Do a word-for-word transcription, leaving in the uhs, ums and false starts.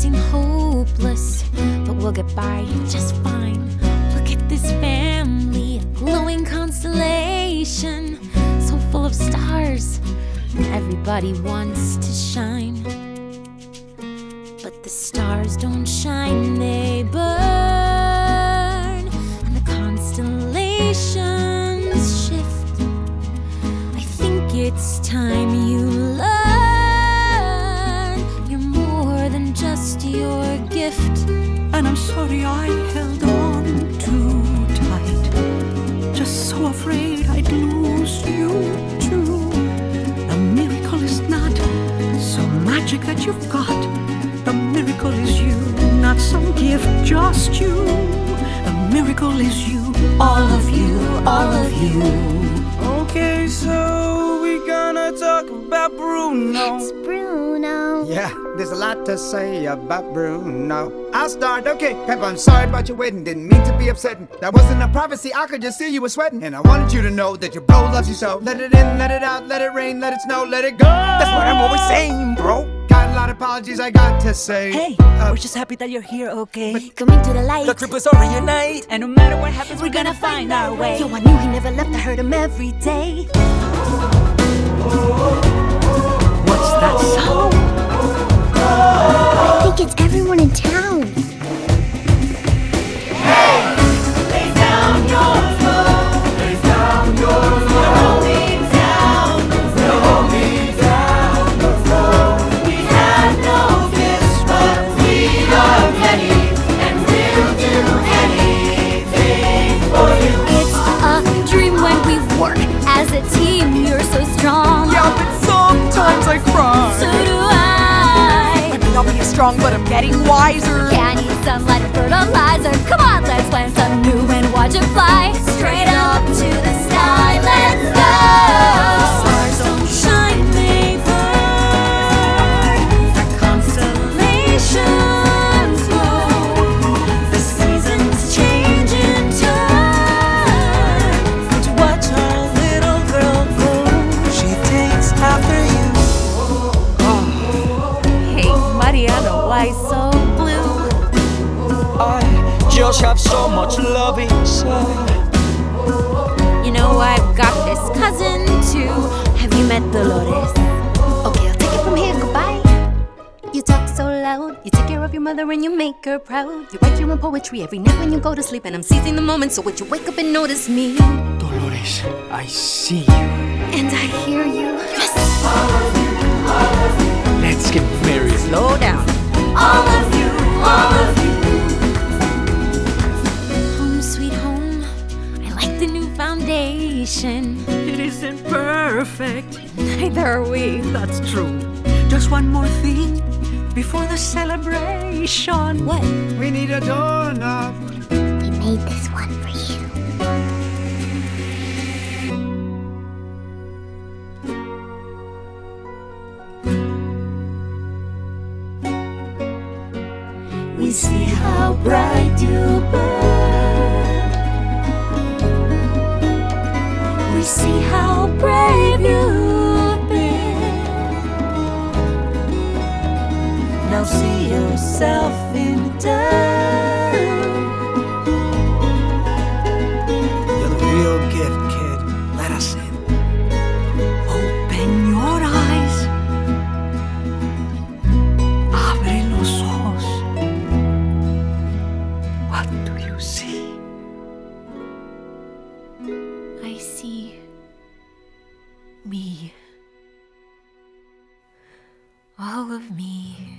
seem hopeless, but we'll get by just fine. Look at this family, a glowing constellation, so full of stars, and everybody wants to shine. But the stars don't shine, they burn, and the constellations shift. I think it's time you learn you're more than just your gift. And I'm sorry I held on too tight, just so afraid I'd lose you too. The miracle is not some magic that you've got. The miracle is you, not some gift, just you. The miracle is you, all of you, all of you. Okay, so we gonna talk about Bruno. It's Bruno. Yeah, there's a lot to say about Bruno. I'll start. Okay, Pep, I'm sorry about your wedding. Didn't mean to be upsetting. That wasn't a prophecy, I could just see you were sweating. And I wanted you to know that your bro loves you so. Let it in, let it out, let it rain, let it snow, let it go. That's what I'm always saying, bro. Got a lot of apologies I got to say. Hey, Uh, we're just happy that you're here, okay? Coming to the light. The trip is over unite. And no matter what happens, we're gonna find our way. Yo, I knew he never left, I heard him every day. What's that sound? I think it's everyone in town. As a team, you're so strong. Yeah, but sometimes I cry. So do I. I may not be as strong, but I'm getting wiser. Yeah, I need sunlight and fertilizer. Come on, let's plant some new and watch it fly. Straight up to the sky, let's go. The stars don't shine, they burn. The constellations glow. The seasons change in turn. To watch our little girl grow, she takes after you. Hey, Mariano, why so blue? I just have so much love inside. You know, I've got this cousin too. Have you met Dolores? Okay, I'll take it from here, goodbye. You talk so loud, you take care of your mother and you make her proud. You write your own poetry every night when you go to sleep, and I'm seizing the moment, so would you wake up and notice me? Dolores, I see you. And I hear you. Yes! Let's get married. Slow down. All of you, all of you. Home sweet home, I like the new foundation. It isn't perfect, Neither are we. that's true. Just one more thing before the celebration. What? We need a doorknob. We made this one for you. We see how bright you burn. We see how brave you've been. Now see yourself in turn. You're the real gift, kid. Let us in. Open your eyes. Abre los ojos. What do you see? I see me. All of me.